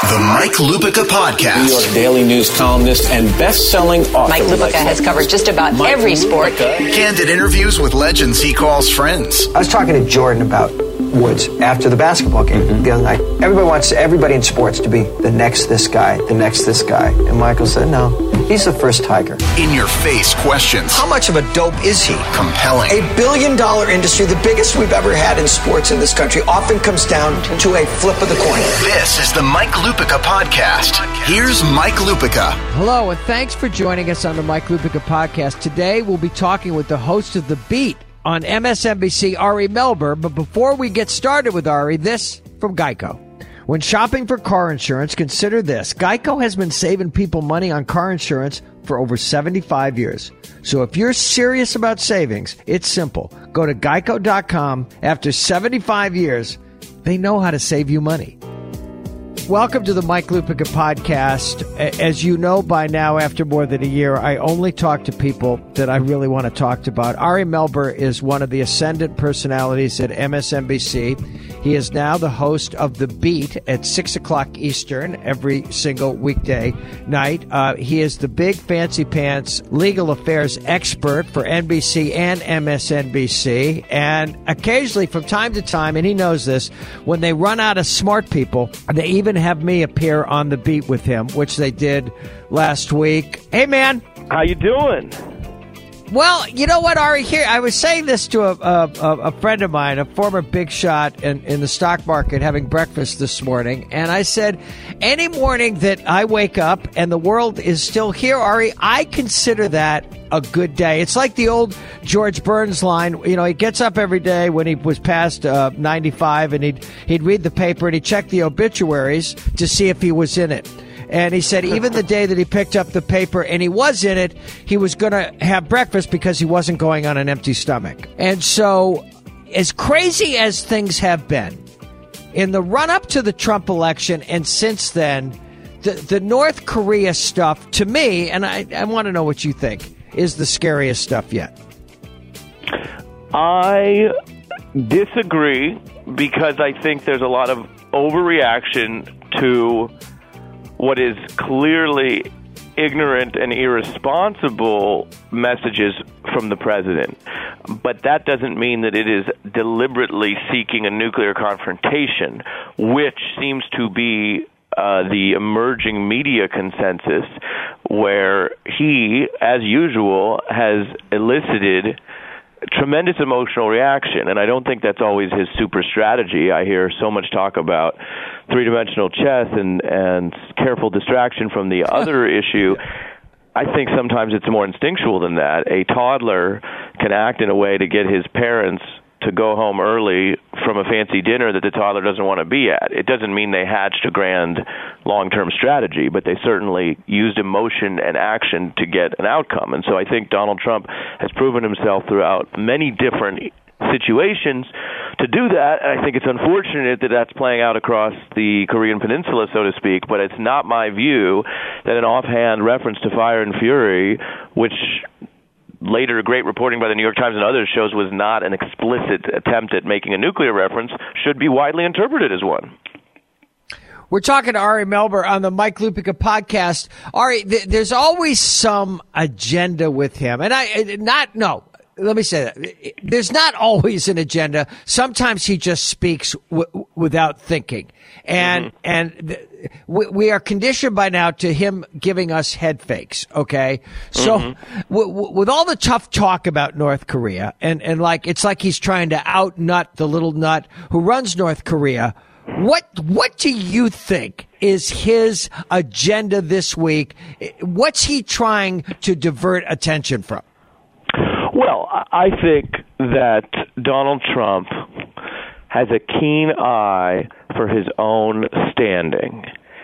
The Mike Lupica Podcast. New York Daily News columnist and best-selling author. Mike Lupica has covered just about every sport. Candid interviews with legends he calls friends. I was talking to Jordan about Woods after the basketball game the other night. Everybody wants everybody in sports to be the next this guy, the next this guy. And Michael said, no, he's the first Tiger. In-your-face questions. How much of a dope is he? Compelling. $1 billion industry, the biggest we've ever had in sports in this country, often comes down to a flip of the coin. This is the Mike Lupica Podcast. Here's Mike Lupica. Hello, and thanks for joining us on the Mike Lupica Podcast. Today, we'll be talking with the host of The Beat on MSNBC, Ari Melber. But before we get started with Ari, this from Geico. When shopping for car insurance, consider this. Geico has been saving people money on car insurance for over 75 years. So if you're serious about savings, it's simple. Go to geico.com. After 75 years, they know how to save you money. Welcome to the Mike Lupica Podcast. As you know by now, after more than a year, I only talk to people that I really want to talk about. Ari Melber is one of the ascendant personalities at MSNBC. He is now the host of The Beat at 6 o'clock Eastern every single weekday night. He is the big fancy pants legal affairs expert for NBC and MSNBC. And occasionally, from time to time, and he knows this, when they run out of smart people, they even have me appear on The Beat with him, which they did last week. Hey, man. How you doing? Well, you know what, Ari? Here, I was saying this to a friend of mine, a former big shot in the stock market, having breakfast this morning, and I said, any morning that I wake up and the world is still here, Ari, I consider that a good day. It's like the old George Burns line. You know, he gets up every day when he was past 95, and he'd read the paper and he'd check the obituaries to see if he was in it. And he said even the day that he picked up the paper and he was in it, he was going to have breakfast because he wasn't going on an empty stomach. And so, as crazy as things have been, in the run-up to the Trump election and since then, the North Korea stuff, to me, and I want to know what you think, is the scariest stuff yet. I disagree because I think there's a lot of overreaction to what is clearly ignorant and irresponsible messages from the president. But that doesn't mean that it is deliberately seeking a nuclear confrontation, which seems to be the emerging media consensus, where he, as usual, has elicited tremendous emotional reaction, and I don't think that's always his super strategy. I hear so much talk about three-dimensional chess and careful distraction from the other issue. I think sometimes it's more instinctual than that. A toddler can act in a way to get his parents to go home early from a fancy dinner that the toddler doesn't want to be at. It doesn't mean they hatched a grand long-term strategy, but they certainly used emotion and action to get an outcome. And so I think Donald Trump has proven himself throughout many different situations to do that. And I think it's unfortunate that that's playing out across the Korean Peninsula, so to speak, but it's not my view that an offhand reference to fire and fury, which later great reporting by the New York Times and others shows was not an explicit attempt at making a nuclear reference, should be widely interpreted as one. We're talking to Ari Melber on the Mike Lupica Podcast. Ari, there's always some agenda with him. And let me say that. There's not always an agenda. Sometimes he just speaks without thinking. And we are conditioned by now to him giving us head fakes, okay? So with all the tough talk about North Korea, and like it's like he's trying to out-nut the little nut who runs North Korea, what do you think is his agenda this week? What's he trying to divert attention from? Well, I think that Donald Trump has a keen eye for his own standing.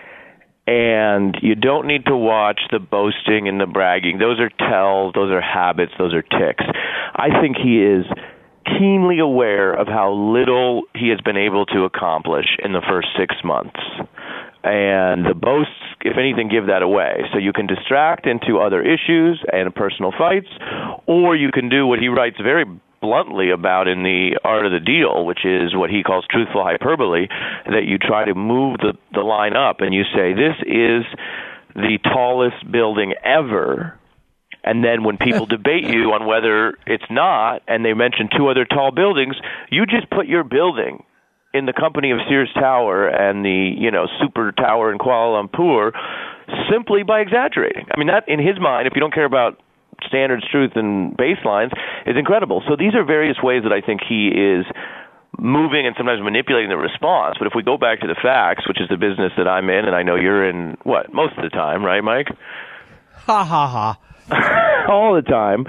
And you don't need to watch the boasting and the bragging. Those are tells, those are habits, those are tics. I think he is keenly aware of how little he has been able to accomplish in the first 6 months. And the boasts, if anything, give that away. So you can distract into other issues and personal fights, or you can do what he writes very bluntly about in The Art of the Deal, which is what he calls truthful hyperbole, that you try to move the line up and you say, this is the tallest building ever. And then when people debate you on whether it's not, and they mention two other tall buildings, you just put your building in the company of Sears Tower and the, Super Tower in Kuala Lumpur simply by exaggerating. I mean, that, in his mind, if you don't care about standards, truth, and baselines, is incredible. So these are various ways that I think he is moving and sometimes manipulating the response. But if we go back to the facts, which is the business that I'm in, and I know you're in, most of the time, right, Mike? Ha, ha, ha. All the time.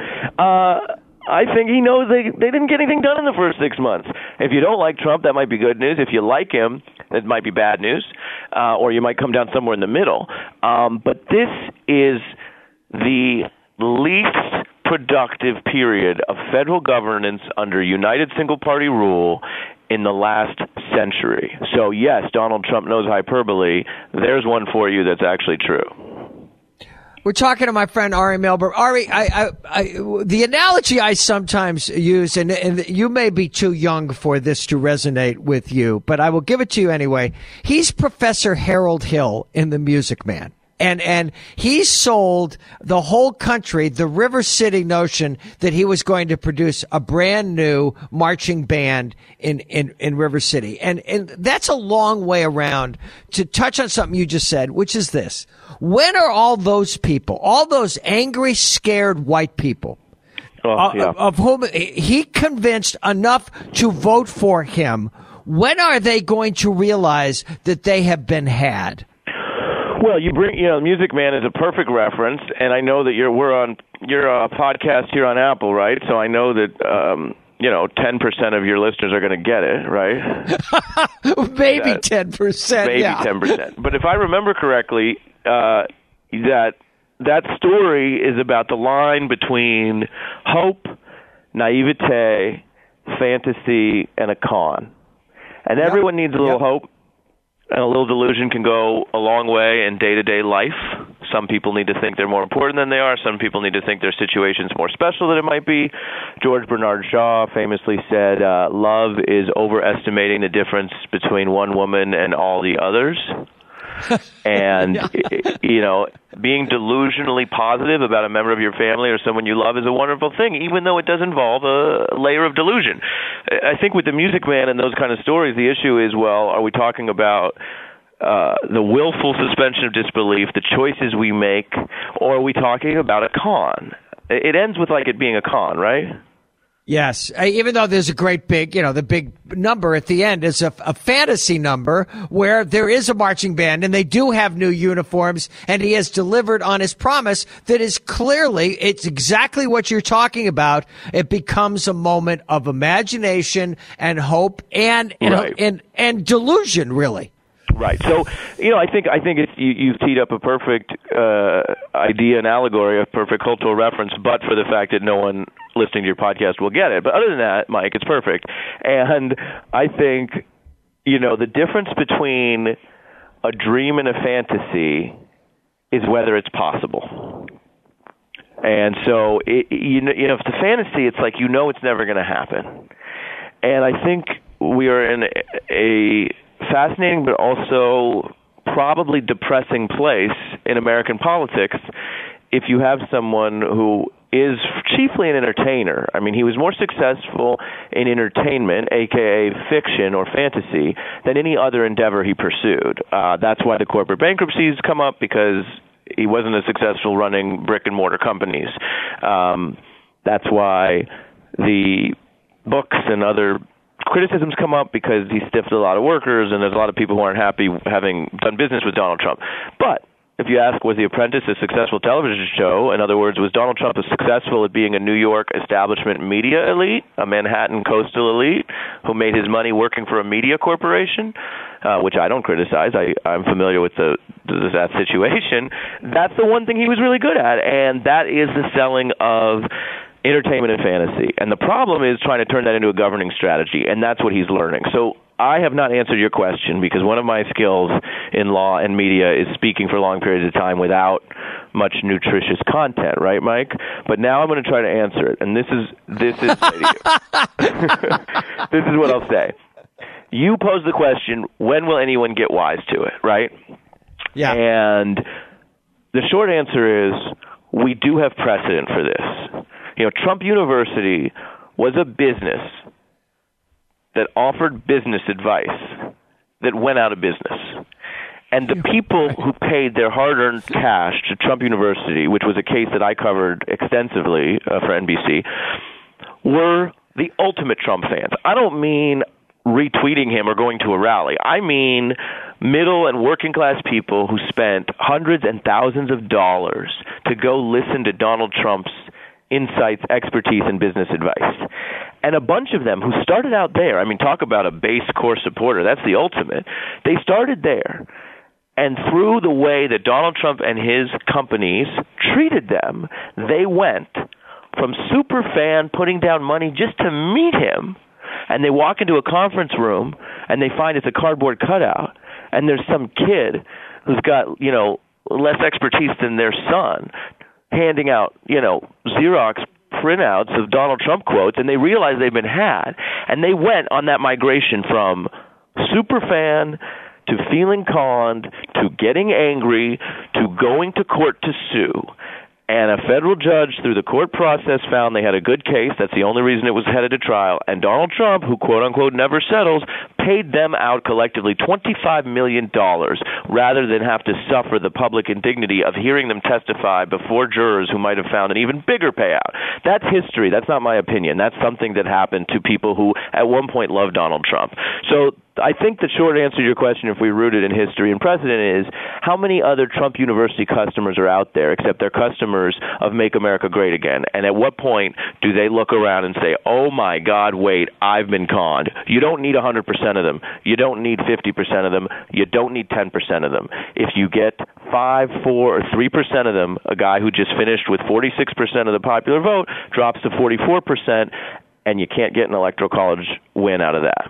I think he knows they didn't get anything done in the first 6 months. If you don't like Trump, that might be good news. If you like him, it might be bad news. Or you might come down somewhere in the middle. But this is the least productive period of federal governance under United Single Party rule in the last century. So, yes, Donald Trump knows hyperbole. There's one for you that's actually true. We're talking to my friend Ari Melber. Ari, the analogy I sometimes use, and you may be too young for this to resonate with you, but I will give it to you anyway. He's Professor Harold Hill in The Music Man. And he sold the whole country the River City notion that he was going to produce a brand new marching band in River City. And that's a long way around to touch on something you just said, which is this. When are all those people, all those angry, scared white people, of whom he convinced enough to vote for him, when are they going to realize that they have been had? Well, Music Man is a perfect reference, and I know that you're on a podcast here on Apple, right? So I know that 10% of your listeners are going to get it, right? Maybe 10%. Maybe 10%. But if I remember correctly, that story is about the line between hope, naivete, fantasy, and a con. And everyone needs a little hope. And a little delusion can go a long way in day-to-day life. Some people need to think they're more important than they are. Some people need to think their situation's more special than it might be. George Bernard Shaw famously said, love is overestimating the difference between one woman and all the others. And, being delusionally positive about a member of your family or someone you love is a wonderful thing, even though it does involve a layer of delusion. I think with the Music Man and those kind of stories, the issue is, are we talking about the willful suspension of disbelief, the choices we make, or are we talking about a con? It ends with it being a con, right? Yes, even though there's a great big, the big number at the end is a fantasy number where there is a marching band and they do have new uniforms, and he has delivered on his promise that is clearly, it's exactly what you're talking about. It becomes a moment of imagination and hope and delusion, really. Right. So, I think it's you've teed up a perfect idea and allegory, a perfect cultural reference, but for the fact that no one listening to your podcast will get it. But other than that, Mike, it's perfect. And I think, the difference between a dream and a fantasy is whether it's possible. And so, if the fantasy, it's like it's never going to happen. And I think we are in a fascinating but also probably depressing place in American politics if you have someone who is chiefly an entertainer. I mean, he was more successful in entertainment, a.k.a. fiction or fantasy, than any other endeavor he pursued. That's why the corporate bankruptcies come up, because he wasn't as successful running brick-and-mortar companies. That's why the books and other criticisms come up, because he stiffed a lot of workers, and there's a lot of people who aren't happy having done business with Donald Trump. But if you ask, was The Apprentice a successful television show? In other words, was Donald Trump successful at being a New York establishment media elite, a Manhattan coastal elite who made his money working for a media corporation, which I don't criticize. I'm familiar with that situation. That's the one thing he was really good at, and that is the selling of entertainment and fantasy. And the problem is trying to turn that into a governing strategy, and that's what he's learning. So I have not answered your question because one of my skills in law and media is speaking for long periods of time without much nutritious content, right, Mike? But now I'm going to try to answer it, and this is this is what I'll say. You posed the question, when will anyone get wise to it, right? Yeah. And the short answer is we do have precedent for this. You know, Trump University was a business that offered business advice that went out of business. And the people who paid their hard-earned cash to Trump University, which was a case that I covered extensively for NBC, were the ultimate Trump fans. I don't mean retweeting him or going to a rally. I mean middle and working class people who spent hundreds and thousands of dollars to go listen to Donald Trump's insights, expertise, and business advice. And a bunch of them who started out there, I mean, talk about a base core supporter, that's the ultimate. They started there. And through the way that Donald Trump and his companies treated them, they went from super fan putting down money just to meet him, and they walk into a conference room and they find it's a cardboard cutout, and there's some kid who's got, you know, less expertise than their son handing out, you know, Xerox printouts of Donald Trump quotes, and they realize they've been had. And they went on that migration from super fan to feeling conned to getting angry to going to court to sue. And a federal judge, through the court process, found they had a good case. That's the only reason it was headed to trial. And Donald Trump, who quote-unquote never settles, paid them out collectively $25 million rather than have to suffer the public indignity of hearing them testify before jurors who might have found an even bigger payout. That's history. That's not my opinion. That's something that happened to people who at one point loved Donald Trump. So I think the short answer to your question, if we root it in history and precedent, is how many other Trump University customers are out there except they're customers of Make America Great Again? And at what point do they look around and say, oh, my God, wait, I've been conned? You don't need 100% of them. You don't need 50% of them. You don't need 10% of them. If you get 5, 4, or 3% of them, a guy who just finished with 46% of the popular vote drops to 44%, and you can't get an electoral college win out of that.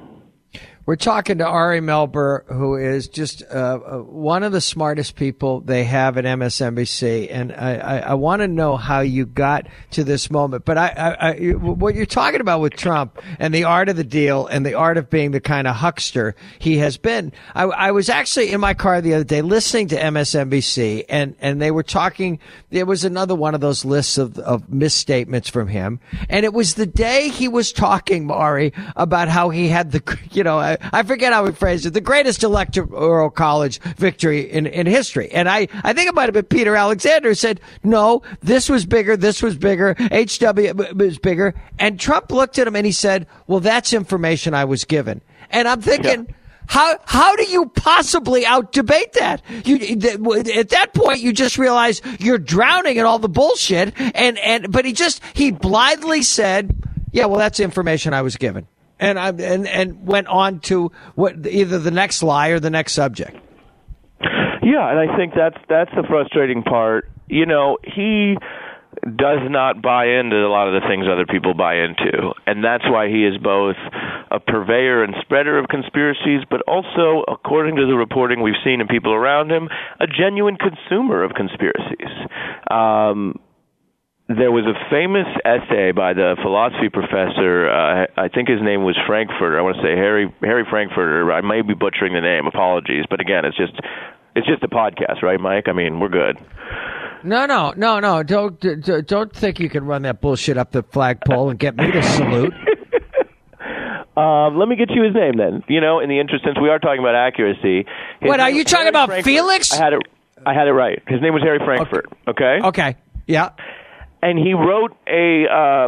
We're talking to Ari Melber, who is just one of the smartest people they have at MSNBC. And I want to know how you got to this moment. But what you're talking about with Trump and the art of the deal and the art of being the kind of huckster he has been. I was actually in my car the other day listening to MSNBC, and they were talking. There was another one of those lists of misstatements from him. And it was the day he was talking, Ari, about how he had the, you know, I forget how he phrased it, the greatest electoral college victory in history. And I think it might have been Peter Alexander who said, no, this was bigger, HW was bigger. And Trump looked at him and he said, well, that's information I was given. And I'm thinking, yeah. How do you possibly out-debate that? At that point, you just realize you're drowning in all the bullshit. But he blithely said, yeah, well, that's information I was given. And went on to either the next lie or the next subject. Yeah, and I think that's the frustrating part. You know, he does not buy into a lot of the things other people buy into, and that's why he is both a purveyor and spreader of conspiracies, but also, according to the reporting we've seen in people around him, a genuine consumer of conspiracies. There was a famous essay by the philosophy professor, I think his name was Frankfurter. I want to say Harry Frankfurter. I may be butchering the name. Apologies. But again, it's just a podcast, right, Mike? I mean, we're good. No. Don't think you can run that bullshit up the flagpole and get me to salute. Let me get you his name then. You know, in the interest, since we are talking about accuracy. What, are you talking about Felix? I had it right. His name was Harry Frankfurt. Okay. Okay. Yeah. And he wrote a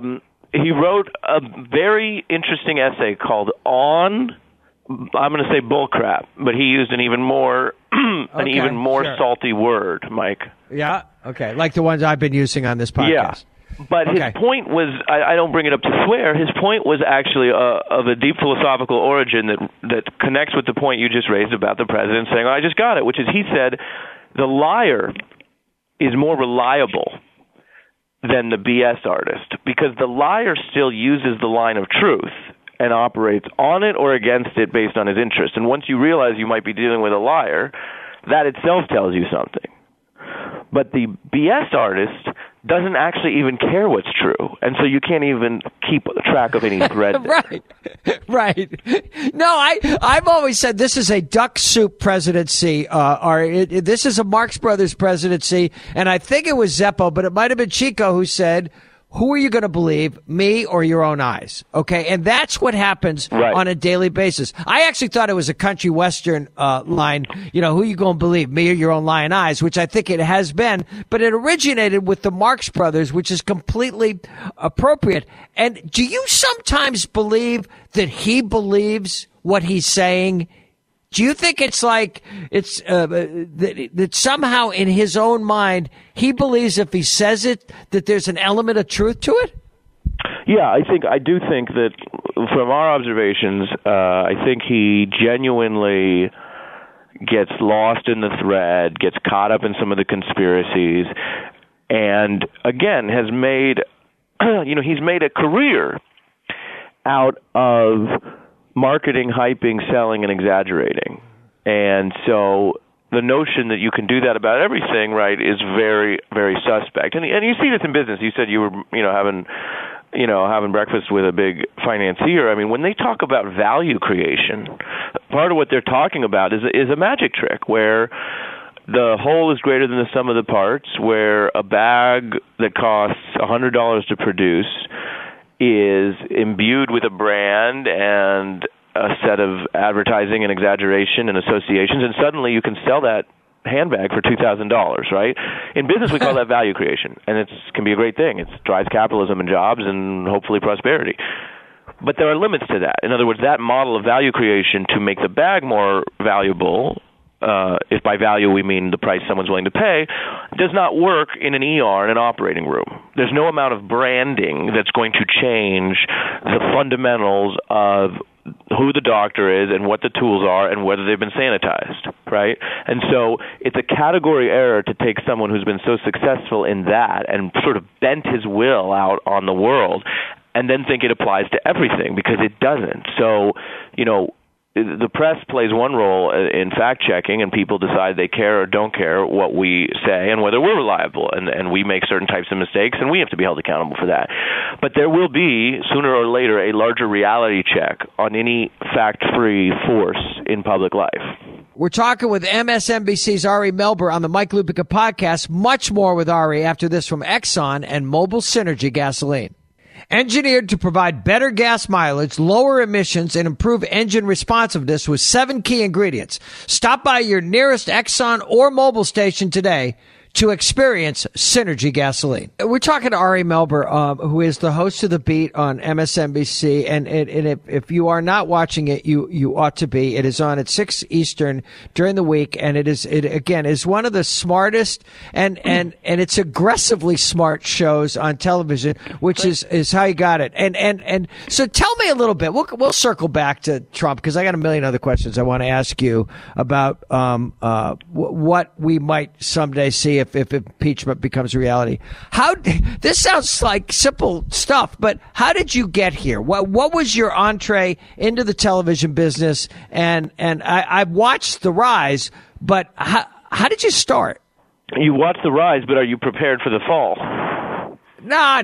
very interesting essay called On, I'm going to say bullcrap, but he used an even more salty word, Mike. Yeah. Okay. Like the ones I've been using on this podcast. Yeah. But his point was, I don't bring it up to swear, his point was actually of a deep philosophical origin that connects with the point you just raised about the president saying, I just got it, which is he said, the liar is more reliable than the BS artist, because the liar still uses the line of truth, and operates on it or against it based on his interest. And once you realize you might be dealing with a liar, that itself tells you something. But the BS artist doesn't actually even care what's true, and so you can't even keep track of any thread there. Right. No, I've always said this is a duck soup presidency, this is a Marx Brothers presidency, and I think it was Zeppo, but it might have been Chico who said, who are you going to believe, me or your own eyes? Okay, and that's what happens on a daily basis. I actually thought it was a country western line, who are you going to believe, me or your own lying eyes, which I think it has been, but it originated with the Marx Brothers, which is completely appropriate. And do you sometimes believe that he believes what he's saying? Do you think it's like that somehow in his own mind he believes if he says it that there's an element of truth to it? Yeah, I do think that from our observations, I think he genuinely gets lost in the thread, gets caught up in some of the conspiracies, and again has made he's made a career out of marketing, hyping, selling, and exaggerating. And so the notion that you can do that about everything, right, is very, very suspect. And you see this in business. You said you were, having breakfast with a big financier. I mean, when they talk about value creation, part of what they're talking about is a magic trick where the whole is greater than the sum of the parts, where a bag that costs $100 to produce is imbued with a brand and a set of advertising and exaggeration and associations, and suddenly you can sell that handbag for $2,000, right? In business, we call that value creation, and it can be a great thing. It drives capitalism and jobs and hopefully prosperity. But there are limits to that. In other words, that model of value creation to make the bag more valuable, if by value we mean the price someone's willing to pay, does not work in an ER in an operating room. There's no amount of branding that's going to change the fundamentals of who the doctor is and what the tools are and whether they've been sanitized, right? And so it's a category error to take someone who's been so successful in that and sort of bent his will out on the world and then think it applies to everything, because it doesn't. So, the press plays one role in fact-checking, and people decide they care or don't care what we say and whether we're reliable, and we make certain types of mistakes, and we have to be held accountable for that. But there will be, sooner or later, a larger reality check on any fact-free force in public life. We're talking with MSNBC's Ari Melber on the Mike Lupica podcast. Much more with Ari after this from Exxon and Mobil Synergy Gasoline. Engineered to provide better gas mileage, lower emissions, and improve engine responsiveness with 7 key ingredients. Stop by your nearest Exxon or Mobil station today to experience Synergy Gasoline. We're talking to Ari Melber, who is the host of The Beat on MSNBC. And if you are not watching it, you ought to be. It is on at 6 Eastern during the week. And it is one of the smartest and it's aggressively smart shows on television, which is how you got it. And so tell me a little bit. We'll circle back to Trump, because I got a million other questions I want to ask you about, what we might someday see if impeachment becomes a reality. This sounds like simple stuff, but how did you get here? What was your entree into the television business? And I've watched the rise, but how did you start? You watched the rise, but are you prepared for the fall? No.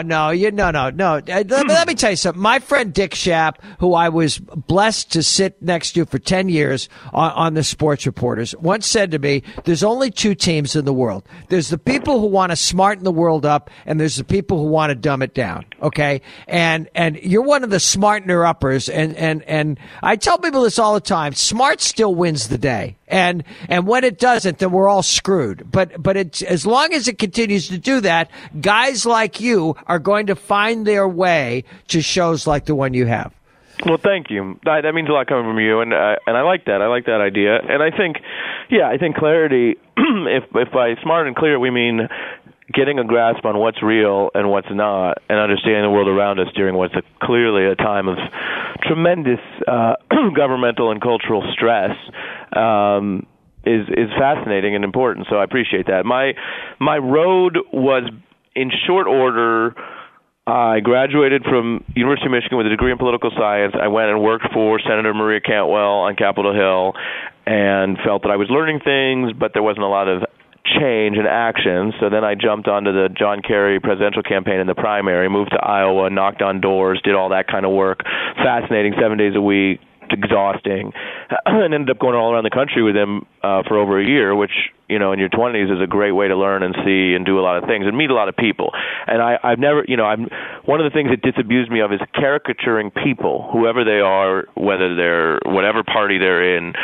Let me tell you something. My friend Dick Schaap, who I was blessed to sit next to for 10 years on the Sports Reporters, once said to me, there's only 2 teams in the world. There's the people who want to smarten the world up, and there's the people who want to dumb it down. Okay? And you're one of the smartener uppers. And I tell people this all the time. Smart still wins the day. And when it doesn't, then we're all screwed. But it's, as long as it continues to do that, guys like you are going to find their way to shows like the one you have. Well, thank you. That means a lot coming from you, and I like that. I like that idea. And I think clarity, if by smart and clear we mean getting a grasp on what's real and what's not, and understanding the world around us during what's clearly a time of tremendous governmental and cultural stress, is fascinating and important. So I appreciate that. My road was, in short order, I graduated from University of Michigan with a degree in political science. I went and worked for Senator Maria Cantwell on Capitol Hill and felt that I was learning things, but there wasn't a lot of change and action. So then I jumped onto the John Kerry presidential campaign in the primary, moved to Iowa, knocked on doors, did all that kind of work. Fascinating, 7 days a week, exhausting, and ended up going all around the country with him for over a year, which, in your 20s is a great way to learn and see and do a lot of things and meet a lot of people. And I've never, one of the things that disabused me of is caricaturing people, whoever they are, whether they're whatever party they're in,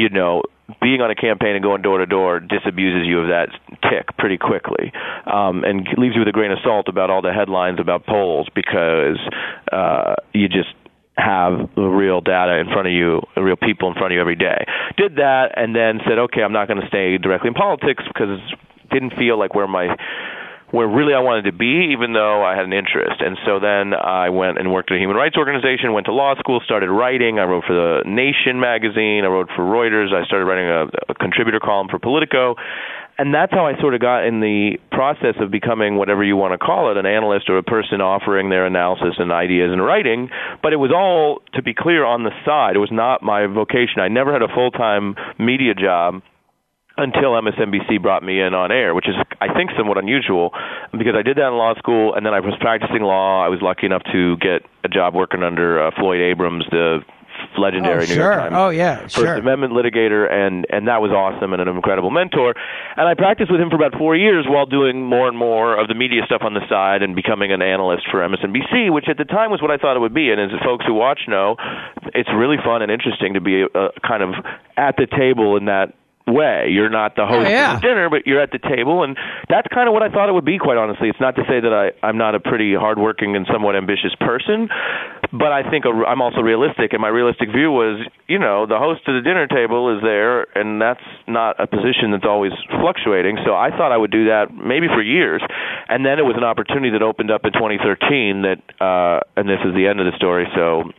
being on a campaign and going door to door disabuses you of that tick pretty quickly, and leaves you with a grain of salt about all the headlines about polls, because you just have the real data in front of you, the real people in front of you every day. Did that, and then said, okay, I'm not going to stay directly in politics because it didn't feel like where really I wanted to be, even though I had an interest. And so then I went and worked at a human rights organization, went to law school, started writing. I wrote for the Nation magazine. I wrote for Reuters. I started writing a contributor column for Politico. And that's how I sort of got in the process of becoming whatever you want to call it, an analyst or a person offering their analysis and ideas in writing. But it was all, to be clear, on the side. It was not my vocation. I never had a full-time media job until MSNBC brought me in on air, which is, I think, somewhat unusual, because I did that in law school, and then I was practicing law. I was lucky enough to get a job working under Floyd Abrams, the legendary New York Times First Amendment litigator, and that was awesome and an incredible mentor. And I practiced with him for about 4 years while doing more and more of the media stuff on the side and becoming an analyst for MSNBC, which at the time was what I thought it would be. And as folks who watch know, it's really fun and interesting to be kind of at the table in that way. You're not the host of the dinner, but you're at the table, and that's kind of what I thought it would be, quite honestly. It's not to say that I'm not a pretty hardworking and somewhat ambitious person, but I think I'm also realistic, and my realistic view was, the host of the dinner table is there, and that's not a position that's always fluctuating, so I thought I would do that maybe for years, and then it was an opportunity that opened up in 2013 that, and this is the end of the story, so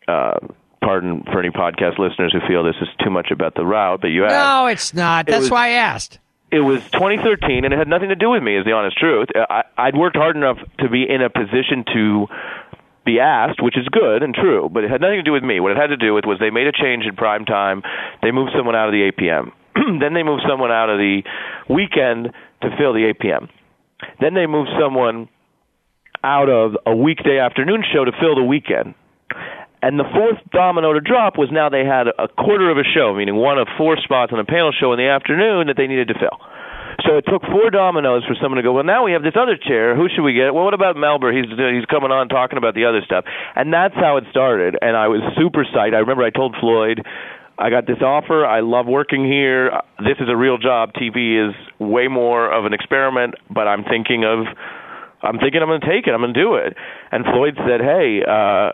pardon for any podcast listeners who feel this is too much about the route, but you asked. No, it's not. That's why I asked. It was 2013, and it had nothing to do with me, is the honest truth. I'd worked hard enough to be in a position to be asked, which is good and true, but it had nothing to do with me. What it had to do with was they made a change in prime time. They moved someone out of the 8 p.m. Then they moved someone out of the weekend to fill the 8 p.m. Then they moved someone out of a weekday afternoon show to fill the weekend. And the fourth domino to drop was now they had a quarter of a show, meaning one of 4 spots on a panel show in the afternoon that they needed to fill. So it took 4 dominoes for someone to go, well, now we have this other chair. Who should we get? Well, what about Melber? He's coming on talking about the other stuff. And that's how it started. And I was super psyched. I remember I told Floyd, I got this offer. I love working here. This is a real job. TV is way more of an experiment, but I'm thinking I'm going to take it. I'm going to do it. And Floyd said, hey,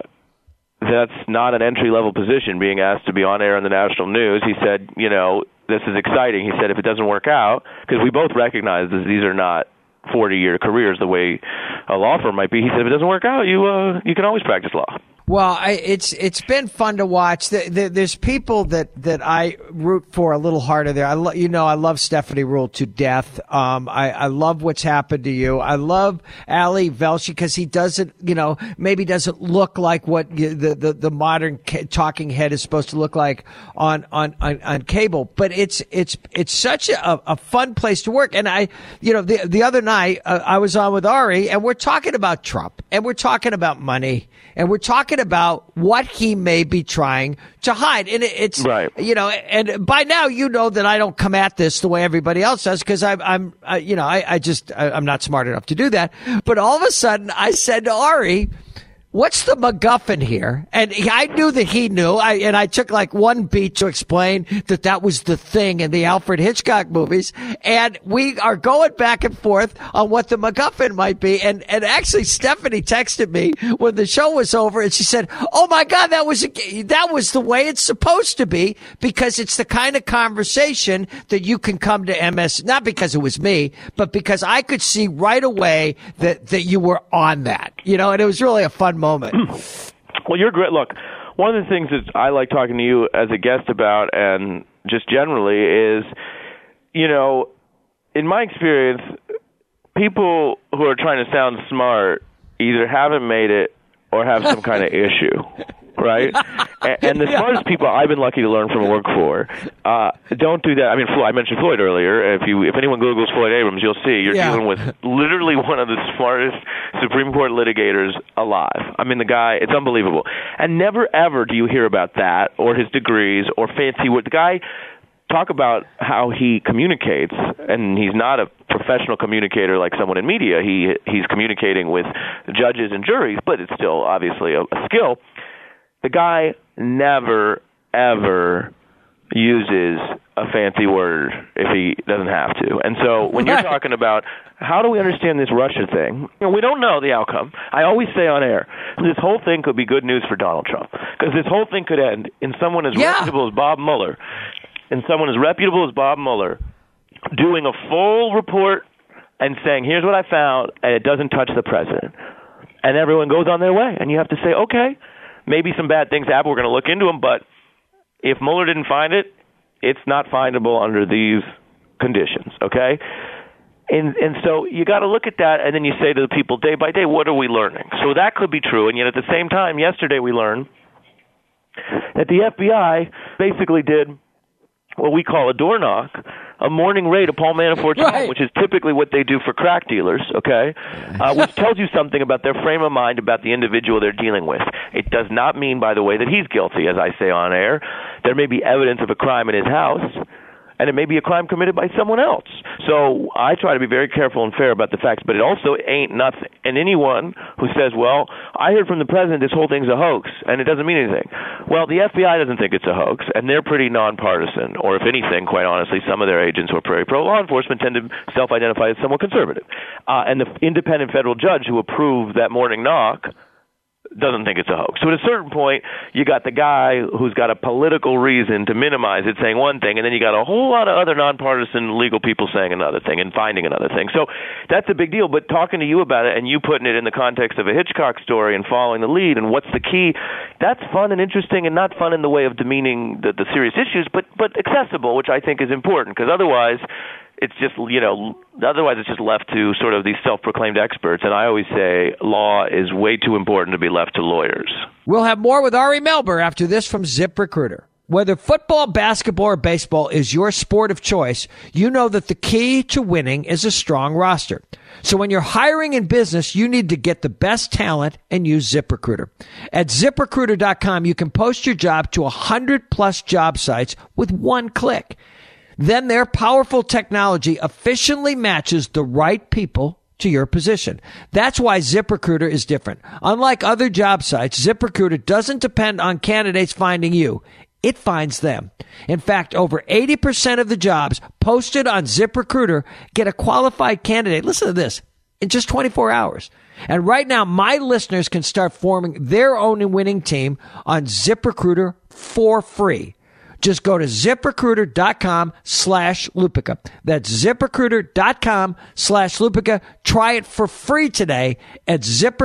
that's not an entry-level position, being asked to be on air in the national news. He said, this is exciting. He said, if it doesn't work out, because we both recognize that these are not 40-year careers the way a law firm might be. He said, if it doesn't work out, you can always practice law. Well, it's been fun to watch. There's people that I root for a little harder there. I love Stephanie Ruhle to death. I love what's happened to you. I love Ali Velshi because he doesn't, maybe doesn't look like what the modern talking head is supposed to look like on cable. But it's such a fun place to work. And the other night I was on with Ari, and we're talking about Trump, and we're talking about money, and we're talking about what he may be trying to hide. And it's right. And by now that I don't come at this the way everybody else does, because I'm not smart enough to do that. But all of a sudden I said to Ari, what's the MacGuffin here? And I knew that he knew. And I took like one beat to explain that was the thing in the Alfred Hitchcock movies. And we are going back and forth on what the MacGuffin might be. And actually, Stephanie texted me when the show was over, and she said, "Oh my God, that was the way it's supposed to be, because it's the kind of conversation that you can come to MS, not because it was me, but because I could see right away that you were on that, and it was really a fun moment." Well, you're great. Look, one of the things that I like talking to you as a guest about, and just generally, is, in my experience, people who are trying to sound smart either haven't made it or have some kind of issue, right? And the smartest people I've been lucky to learn from and work for don't do that. I mean, I mentioned Floyd earlier. If anyone Googles Floyd Abrams, you'll see you're dealing with literally one of the smartest Supreme Court litigators alive. I mean, the guy, it's unbelievable. And never, ever do you hear about that or his degrees or fancy what the guy talk about how he communicates, and he's not a professional communicator like someone in media. He's communicating with judges and juries, but it's still obviously a skill. The guy never, ever uses a fancy word if he doesn't have to. And so when you're talking about how do we understand this Russia thing, we don't know the outcome. I always say on air, this whole thing could be good news for Donald Trump, because this whole thing could end in someone as reputable as Bob Mueller doing a full report and saying, here's what I found, and it doesn't touch the president. And everyone goes on their way. And you have to say, okay, maybe some bad things happen. We're going to look into them. But if Mueller didn't find it, it's not findable under these conditions, okay? And so you got to look at that, and then you say to the people day by day, what are we learning? So that could be true. And yet at the same time, yesterday we learned that the FBI basically did what we call a door knock, a morning raid of Paul Manafort's home, which is typically what they do for crack dealers, okay, which tells you something about their frame of mind about the individual they're dealing with. It does not mean, by the way, that he's guilty, as I say on air. There may be evidence of a crime in his house, and it may be a crime committed by someone else. So I try to be very careful and fair about the facts, but it also ain't nothing. And anyone who says, well, I heard from the president this whole thing's a hoax, and it doesn't mean anything. Well, the FBI doesn't think it's a hoax, and they're pretty nonpartisan. Or if anything, quite honestly, some of their agents who are very pro-law enforcement tend to self-identify as somewhat conservative. And the independent federal judge who approved that morning knock doesn't think it's a hoax. So at a certain point, you got the guy who's got a political reason to minimize it saying one thing, and then you got a whole lot of other nonpartisan legal people saying another thing and finding another thing. So that's a big deal. But talking to you about it and you putting it in the context of a Hitchcock story and following the lead and what's the key, that's fun and interesting, and not fun in the way of demeaning the serious issues, but accessible, which I think is important, because otherwise it's just, otherwise it's just left to sort of these self-proclaimed experts. And I always say law is way too important to be left to lawyers. We'll have more with Ari Melber after this from ZipRecruiter. Whether football, basketball, or baseball is your sport of choice, you know that the key to winning is a strong roster. So when you're hiring in business, you need to get the best talent and use ZipRecruiter. At ZipRecruiter.com, you can post your job to 100+ job sites with one click. Then their powerful technology efficiently matches the right people to your position. That's why ZipRecruiter is different. Unlike other job sites, ZipRecruiter doesn't depend on candidates finding you. It finds them. In fact, over 80% of the jobs posted on ZipRecruiter get a qualified candidate. Listen to this. In just 24 hours. And right now, my listeners can start forming their own winning team on ZipRecruiter for free. Just go to ZipRecruiter.com/Lupica. That's ZipRecruiter.com/Lupica. Try it for free today at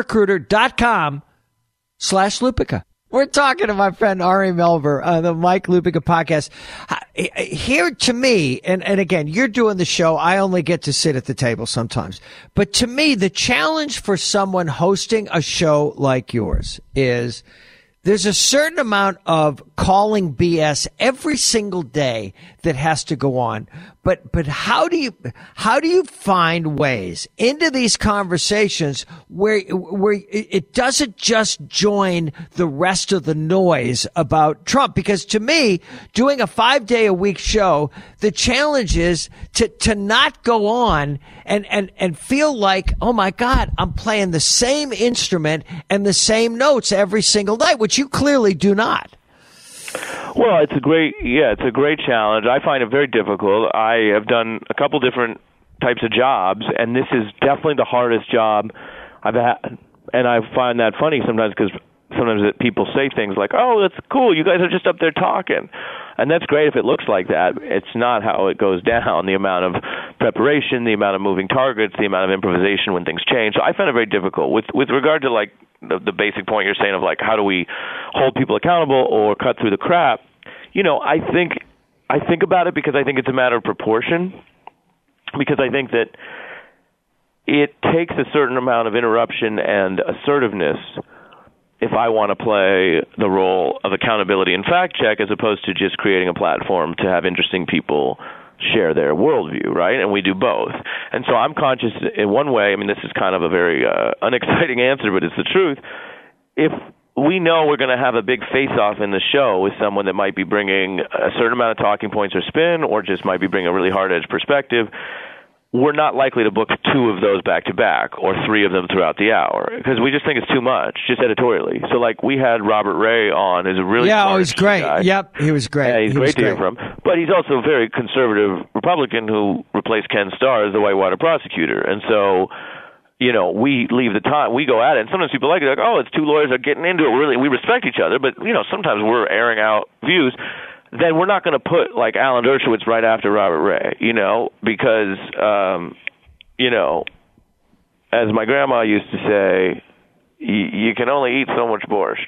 ZipRecruiter.com/Lupica. We're talking to my friend Ari Melber on the Mike Lupica podcast. Here, to me, and again, you're doing the show. I only get to sit at the table sometimes. But to me, the challenge for someone hosting a show like yours is there's a certain amount of calling BS every single day that has to go on. But how do you find ways into these conversations where it doesn't just join the rest of the noise about Trump? Because to me, doing a 5-day-a-week show, the challenge is to not go on and feel like, oh my God, I'm playing the same instrument and the same notes every single night, which you clearly do not. Well, it's a great challenge. I find it very difficult. I have done a couple different types of jobs, and this is definitely the hardest job I've had. And I find that funny sometimes, because sometimes people say things like, oh, that's cool, you guys are just up there talking. And that's great if it looks like that. It's not how it goes down. The amount of preparation, the amount of moving targets, the amount of improvisation when things change. So I find it very difficult. With regard to like the basic point you're saying of like how do we hold people accountable or cut through the crap, I think about it because I think it's a matter of proportion. Because I think that it takes a certain amount of interruption and assertiveness if I want to play the role of accountability and fact check as opposed to just creating a platform to have interesting people share their worldview, right? And we do both. And so I'm conscious in one way, I mean, this is kind of a very unexciting answer, but it's the truth. If we know we're going to have a big face-off in the show with someone that might be bringing a certain amount of talking points or spin or just might be bringing a really hard-edged perspective, we're not likely to book 2 of those back-to-back or 3 of them throughout the hour because we just think it's too much, just editorially. So, like, we had Robert Ray on, who's a really smart he's great. guy. Yep, he was great. Yeah, he's great to hear from. But he's also a very conservative Republican who replaced Ken Starr as the Whitewater prosecutor. And so, you know, we leave the time, we go at it, and sometimes people like it, like, oh, it's 2 lawyers are getting into it. Really, we respect each other, but, you know, sometimes we're airing out views. Then we're not going to put, like, Alan Dershowitz right after Robert Ray, you know, because, you know, as my grandma used to say, you can only eat so much borscht.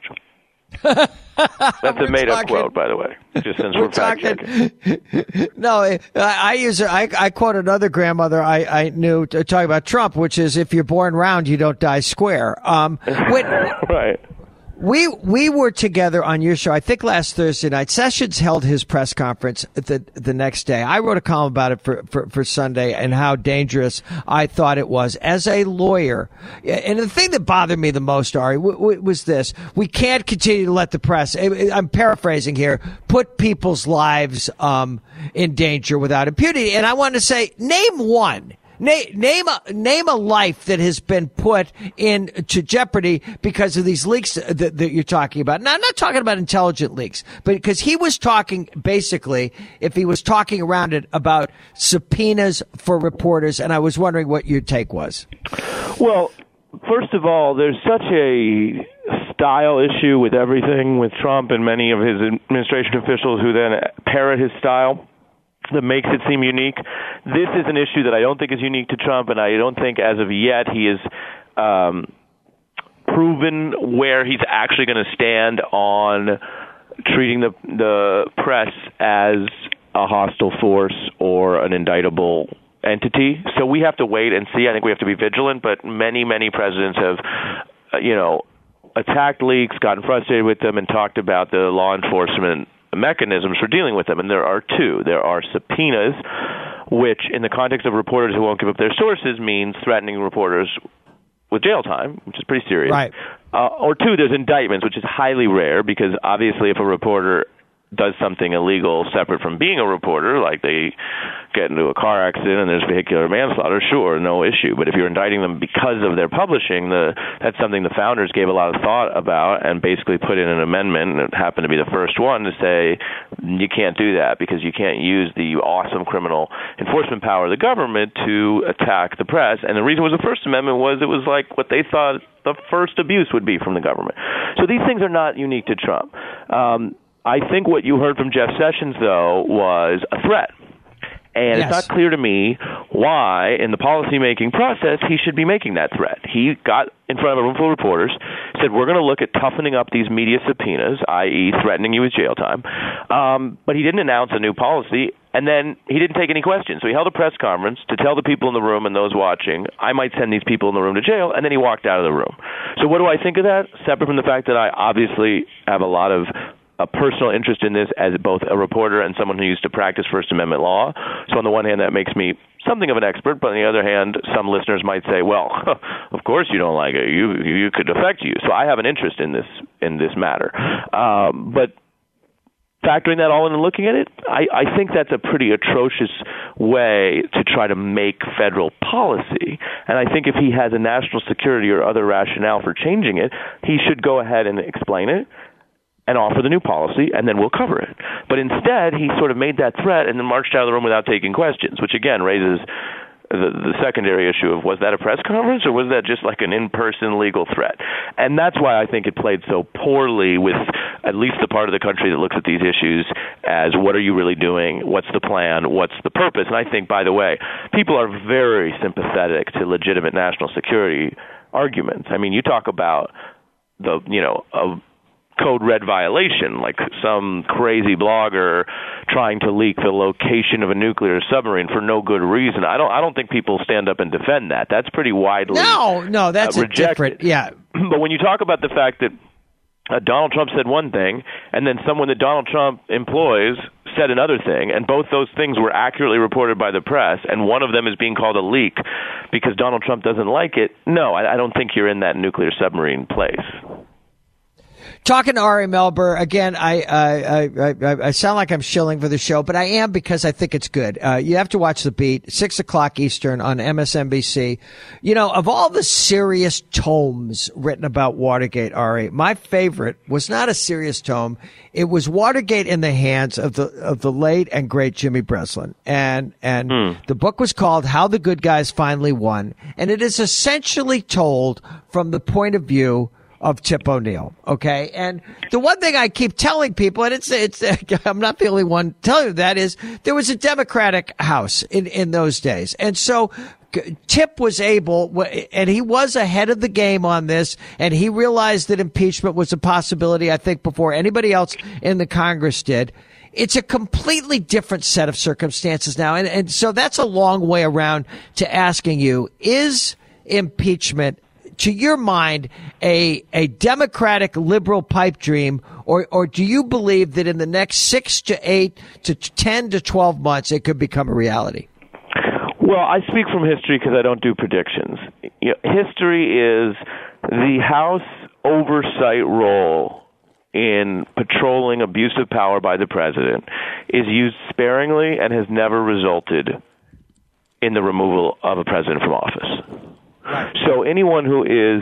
That's a made-up quote, by the way, just since we're fact-checking. No, I quote another grandmother I knew talking about Trump, which is, if you're born round, you don't die square. Right. We were together on your show, I think last Thursday night. Sessions held his press conference the next day. I wrote a column about it for Sunday and how dangerous I thought it was as a lawyer. And the thing that bothered me the most, Ari, was this. We can't continue to let the press, I'm paraphrasing here, put people's lives in danger without impunity. And I want to say, name one. Name a life that has been put into jeopardy because of these leaks that you're talking about. Now, I'm not talking about intelligent leaks, but because he was talking, basically, if he was talking around it, about subpoenas for reporters, and I was wondering what your take was. Well, first of all, there's such a style issue with everything with Trump and many of his administration officials who then parrot his style that makes it seem unique. This is an issue that I don't think is unique to Trump, and I don't think as of yet he has proven where he's actually going to stand on treating the press as a hostile force or an indictable entity. So we have to wait and see. I think we have to be vigilant, but many, many presidents have, attacked leaks, gotten frustrated with them, and talked about the law enforcement mechanisms for dealing with them, and there are 2. There are subpoenas, which in the context of reporters who won't give up their sources means threatening reporters with jail time, which is pretty serious. Right. Or 2, there's indictments, which is highly rare because obviously if a reporter does something illegal separate from being a reporter, like they get into a car accident and there's vehicular manslaughter, sure, no issue. But if you're indicting them because of their publishing, that's something the founders gave a lot of thought about and basically put in an amendment, and it happened to be the first one to say you can't do that because you can't use the awesome criminal enforcement power of the government to attack the press. And the reason it was the First Amendment was it was like what they thought the first abuse would be from the government. So these things are not unique to Trump. I think what you heard from Jeff Sessions, though, was a threat. And It's not clear to me why, in the policymaking process, he should be making that threat. He got in front of a room full of reporters, said, we're going to look at toughening up these media subpoenas, i.e. threatening you with jail time. But he didn't announce a new policy, and then he didn't take any questions. So he held a press conference to tell the people in the room and those watching, I might send these people in the room to jail, and then he walked out of the room. So what do I think of that? Separate from the fact that I obviously have a lot of a personal interest in this as both a reporter and someone who used to practice First Amendment law. So on the one hand, that makes me something of an expert, but on the other hand, some listeners might say, well, of course you don't like it. You could affect you. So I have an interest in this matter. But factoring that all in and looking at it, I think that's a pretty atrocious way to try to make federal policy. And I think if he has a national security or other rationale for changing it, he should go ahead and explain it and offer the new policy, and then we'll cover it. But instead, he sort of made that threat and then marched out of the room without taking questions, which again raises the secondary issue of, was that a press conference or was that just like an in-person legal threat? And that's why I think it played so poorly with at least the part of the country that looks at these issues as, what are you really doing? What's the plan? What's the purpose? And I think, by the way, people are very sympathetic to legitimate national security arguments. I mean, you talk about a code red violation, like some crazy blogger trying to leak the location of a nuclear submarine for no good reason. I don't think people stand up and defend that. That's pretty widely No, that's rejected. different. Yeah. But when you talk about the fact that Donald Trump said one thing, and then someone that Donald Trump employs said another thing, and both those things were accurately reported by the press, and one of them is being called a leak because Donald Trump doesn't like it, no, I don't think you're in that nuclear submarine place. Talking to Ari Melber again, I sound like I'm shilling for the show, but I am because I think it's good. You have to watch The Beat, 6:00 Eastern on MSNBC. You know, of all the serious tomes written about Watergate, Ari, my favorite was not a serious tome. It was Watergate in the Hands of the late and great Jimmy Breslin, and the book was called How the Good Guys Finally Won, and it is essentially told from the point of view of Tip O'Neill. Okay. And the one thing I keep telling people, and it's I'm not the only one telling you that, is there was a Democratic House in those days. And so Tip was able, and he was ahead of the game on this, and he realized that impeachment was a possibility, I think, before anybody else in the Congress did. It's a completely different set of circumstances now. And so that's a long way around to asking you, is impeachment, to your mind, a Democratic liberal pipe dream, or do you believe that in the next 6 to 8 to 10 to 12 months it could become a reality? Well, I speak from history because I don't do predictions. You know, history is the House oversight role in patrolling abuse of power by the president is used sparingly and has never resulted in the removal of a president from office. So anyone who is,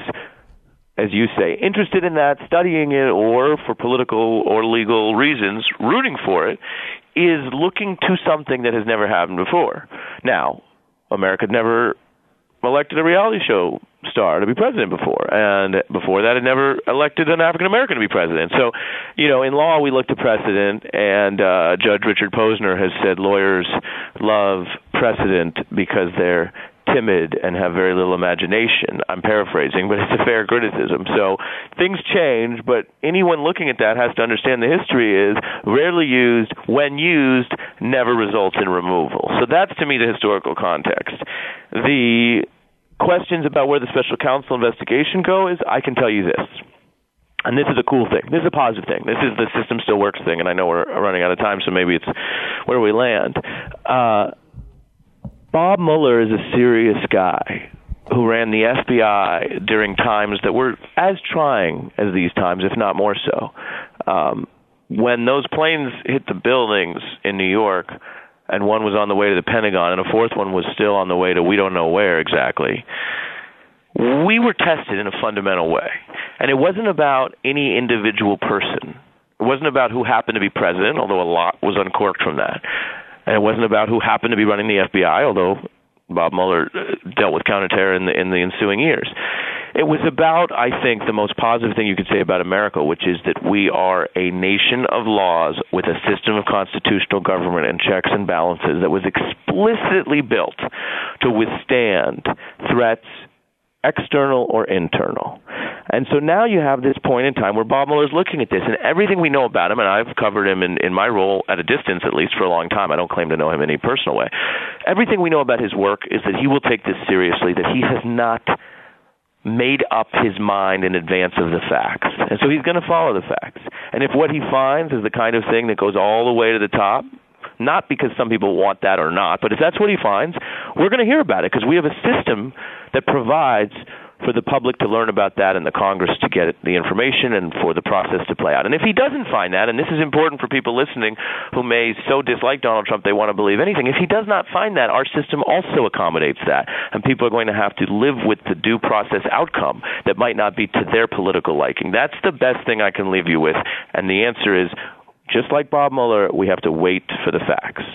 as you say, interested in that, studying it, or for political or legal reasons, rooting for it, is looking to something that has never happened before. Now, America had never elected a reality show star to be president before, and before that, it never elected an African American to be president. So, you know, in law, we look to precedent, and Judge Richard Posner has said lawyers love precedent because they're timid and have very little imagination. I'm paraphrasing, but it's a fair criticism. So things change, but anyone looking at that has to understand the history is rarely used, when used, never results in removal. So that's, to me, the historical context. The questions about where the special counsel investigation go is, I can tell you this. And this is a cool thing. This is a positive thing. This is the system still works thing, and I know we're running out of time, so maybe it's where we land. Bob Mueller is a serious guy who ran the FBI during times that were as trying as these times, if not more so. When those planes hit the buildings in New York, and one was on the way to the Pentagon, and a fourth one was still on the way to we don't know where exactly, we were tested in a fundamental way. And it wasn't about any individual person. It wasn't about who happened to be president, although a lot was uncorked from that. And it wasn't about who happened to be running the FBI, although Bob Mueller dealt with counterterror in the ensuing years. It was about, I think, the most positive thing you could say about America, which is that we are a nation of laws with a system of constitutional government and checks and balances that was explicitly built to withstand threats, external or internal. And so now you have this point in time where Bob Mueller is looking at this, and everything we know about him, and I've covered him in my role at a distance, at least for a long time. I don't claim to know him in any personal way. Everything we know about his work is that he will take this seriously, that he has not made up his mind in advance of the facts. And so he's going to follow the facts. And if what he finds is the kind of thing that goes all the way to the top, not because some people want that or not, but if that's what he finds, we're going to hear about it because we have a system that provides for the public to learn about that and the Congress to get the information and for the process to play out. And if he doesn't find that, and this is important for people listening who may so dislike Donald Trump they want to believe anything, if he does not find that, our system also accommodates that. And people are going to have to live with the due process outcome that might not be to their political liking. That's the best thing I can leave you with. And the answer is, just like Bob Mueller, we have to wait for the facts.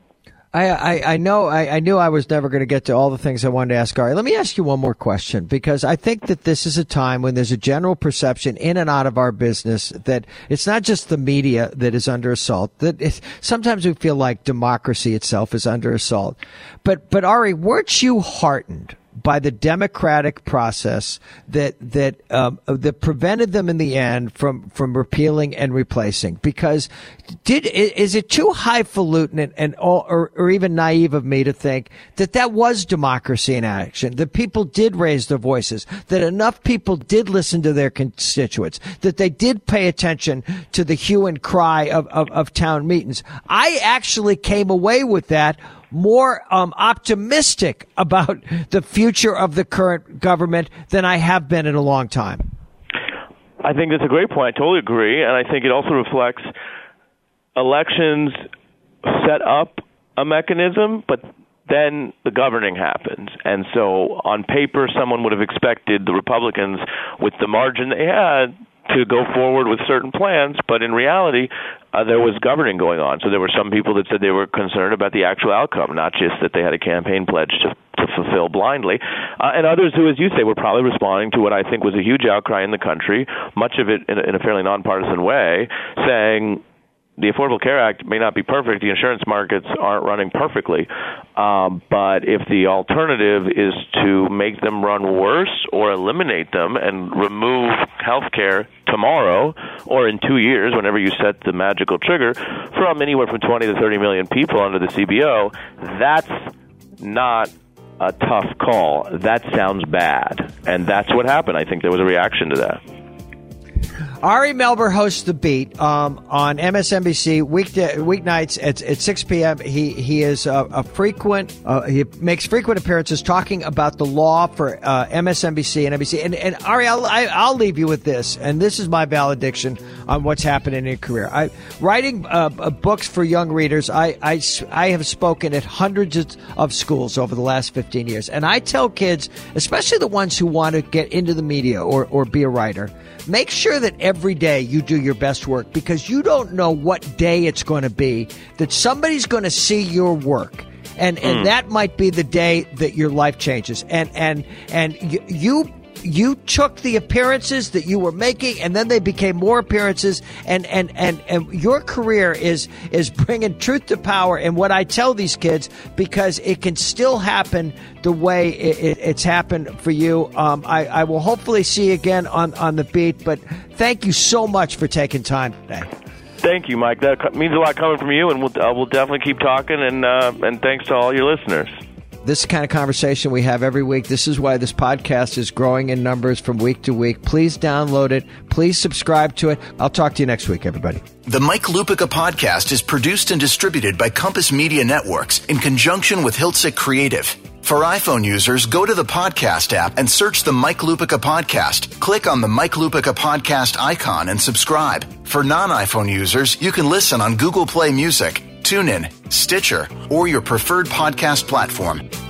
I knew I was never going to get to all the things I wanted to ask Ari. Let me ask you one more question, because I think that this is a time when there's a general perception in and out of our business that it's not just the media that is under assault, that sometimes we feel like democracy itself is under assault. But Ari, weren't you heartened by the democratic process that prevented them in the end from repealing and replacing? Because is it too highfalutin or even naive of me to think that was democracy in action, that people did raise their voices, that enough people did listen to their constituents, that they did pay attention to the hue and cry of town meetings? I actually came away with that more optimistic about the future of the current government than I have been in a long time. I think that's a great point. I totally agree. And I think it also reflects elections set up a mechanism, but then the governing happens. And so on paper, someone would have expected the Republicans, with the margin they had, to go forward with certain plans, but in reality, there was governing going on. So there were some people that said they were concerned about the actual outcome, not just that they had a campaign pledge to fulfill blindly. And others who, as you say, were probably responding to what I think was a huge outcry in the country, much of it in a fairly nonpartisan way, saying, the Affordable Care Act may not be perfect. The insurance markets aren't running perfectly. But if the alternative is to make them run worse or eliminate them and remove health care tomorrow or in 2 years, whenever you set the magical trigger, from anywhere from 20 to 30 million people under the CBO, that's not a tough call. That sounds bad. And that's what happened. I think there was a reaction to that. Ari Melber hosts The Beat on MSNBC weeknights at 6 p.m. He is a frequent he makes frequent appearances talking about the law for MSNBC and NBC. And Ari, I'll leave you with this, and this is my valediction on what's happening in your career. Writing books for young readers. I have spoken at hundreds of schools over the last 15 years, and I tell kids, especially the ones who want to get into the media or be a writer, make sure that every day you do your best work, because you don't know what day it's going to be that somebody's going to see your work. And that might be the day that your life changes. And you took the appearances that you were making, and then they became more appearances, and your career is bringing truth to power. And what I tell these kids, because it can still happen the way it's happened for you. I will hopefully see you again on The Beat, but thank you so much for taking time today. Thank you, Mike. That means a lot coming from you, and we'll definitely keep talking, and thanks to all your listeners. This is the kind of conversation we have every week. This is why this podcast is growing in numbers from week to week. Please download it. Please subscribe to it. I'll talk to you next week, everybody. The Mike Lupica podcast is produced and distributed by Compass Media Networks in conjunction with Hiltzik Creative. For iPhone users, go to the podcast app and search the Mike Lupica podcast. Click on the Mike Lupica podcast icon and subscribe. For non-iPhone users, you can listen on Google Play Music, TuneIn, Stitcher, or your preferred podcast platform.